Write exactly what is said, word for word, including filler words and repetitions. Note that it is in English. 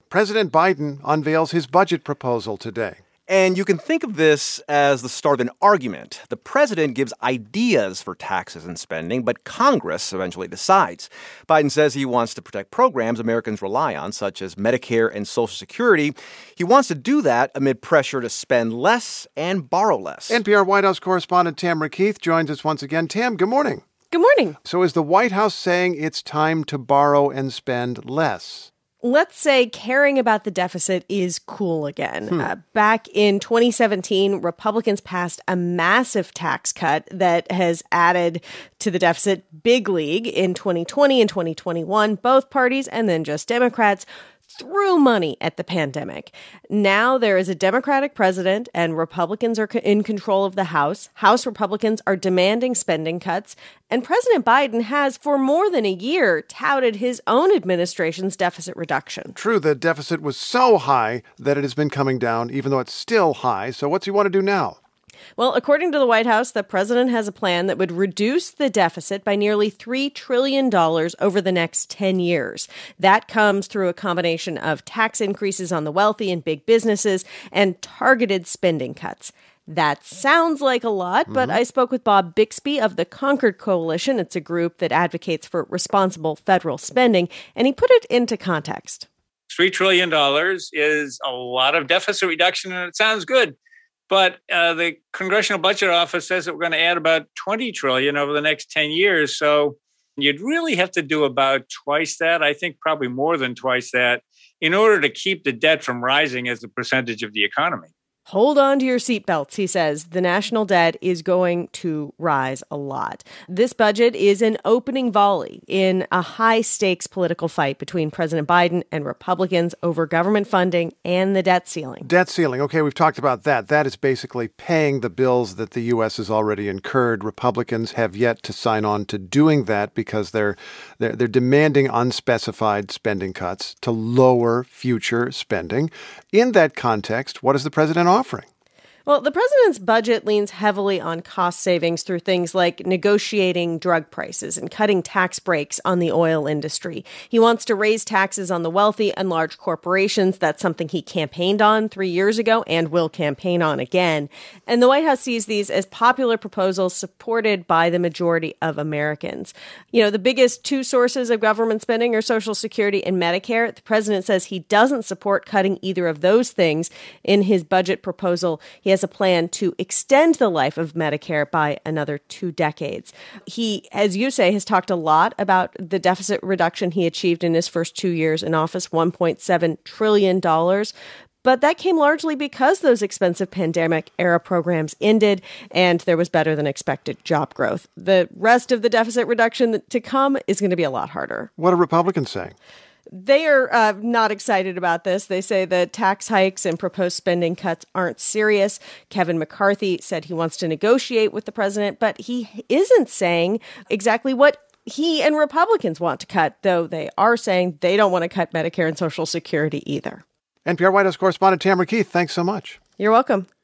President Biden unveils his budget proposal today. And you can think of this as the start of an argument. The president gives ideas for taxes and spending, but Congress eventually decides. Biden says he wants to protect programs Americans rely on, such as Medicare and Social Security. He wants to do that amid pressure to spend less and borrow less. N P R White House correspondent Tamara Keith joins us once again. Tam, good morning. Good morning. So is the White House saying it's time to borrow and spend less? Let's say caring about the deficit is cool again. Hmm. Uh, back in twenty seventeen, Republicans passed a massive tax cut that has added to the deficit big league. In twenty twenty and twenty twenty-one, both parties and then just Democrats threw money at the pandemic. Now there is a Democratic president and Republicans are in control of the House. House Republicans are demanding spending cuts. And President Biden has, for more than a year, touted his own administration's deficit reduction. True, the deficit was so high that it has been coming down, even though it's still high. So what's he want to do now? Well, according to the White House, the president has a plan that would reduce the deficit by nearly three trillion dollars over the next ten years. That comes through a combination of tax increases on the wealthy and big businesses and targeted spending cuts. That sounds like a lot, but mm-hmm. I spoke with Bob Bixby of the Concord Coalition. It's a group that advocates for responsible federal spending, and he put it into context. three trillion dollars is a lot of deficit reduction, and it sounds good. But uh, the Congressional Budget Office says that we're going to add about twenty trillion dollars over the next ten years. So you'd really have to do about twice that, I think probably more than twice that, in order to keep the debt from rising as a percentage of the economy. Hold on to your seatbelts, he says. The national debt is going to rise a lot. This budget is an opening volley in a high-stakes political fight between President Biden and Republicans over government funding and the debt ceiling. Debt ceiling. Okay, we've talked about that. That is basically paying the bills that the U S has already incurred. Republicans have yet to sign on to doing that because they're they're, they're demanding unspecified spending cuts to lower future spending. In that context, what is the president offering? Well, the president's budget leans heavily on cost savings through things like negotiating drug prices and cutting tax breaks on the oil industry. He wants to raise taxes on the wealthy and large corporations. That's something he campaigned on three years ago and will campaign on again. And the White House sees these as popular proposals supported by the majority of Americans. You know, the biggest two sources of government spending are Social Security and Medicare. The president says he doesn't support cutting either of those things. In his budget proposal, he has a plan to extend the life of Medicare by another two decades. He, as you say, has talked a lot about the deficit reduction he achieved in his first two years in office, one point seven trillion dollars. But that came largely because those expensive pandemic-era programs ended and there was better than expected job growth. The rest of the deficit reduction to come is going to be a lot harder. What are Republicans saying? They are uh, not excited about this. They say the tax hikes and proposed spending cuts aren't serious. Kevin McCarthy said he wants to negotiate with the president, but he isn't saying exactly what he and Republicans want to cut, though they are saying they don't want to cut Medicare and Social Security either. N P R White House correspondent Tamara Keith, thanks so much. You're welcome.